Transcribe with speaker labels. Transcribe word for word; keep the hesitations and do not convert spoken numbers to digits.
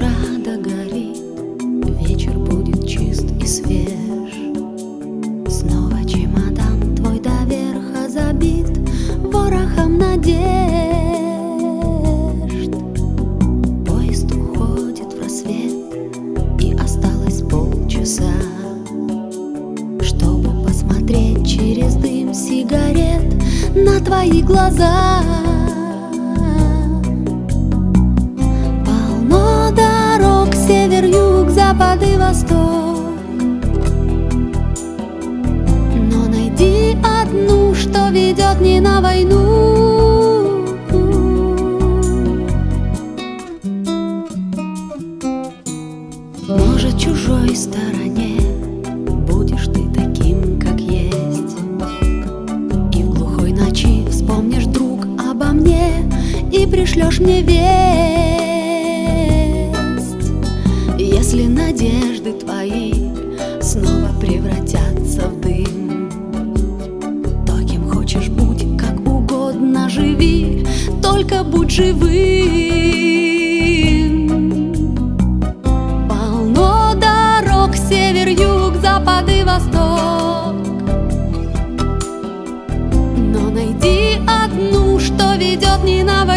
Speaker 1: душа догорит, вечер будет чист и свеж. Снова чемодан твой до верха забит ворохом надежд. Поезд уходит в рассвет, и осталось полчаса, чтобы посмотреть через дым сигарет на твои глаза. Полно дорог, север, юг, запад и восток, но найди одну, что ведет не на войну. Может, чужой стороне будешь ты таким, как есть, и в глухой ночи вспомнишь, друг, обо мне и пришлешь мне весть. Если надежды твои снова превратятся в дым, то кем хочешь будь, как угодно живи, только будь живым. Полно дорог, север, юг, запад и восток, но найди одну, что ведет не на войну.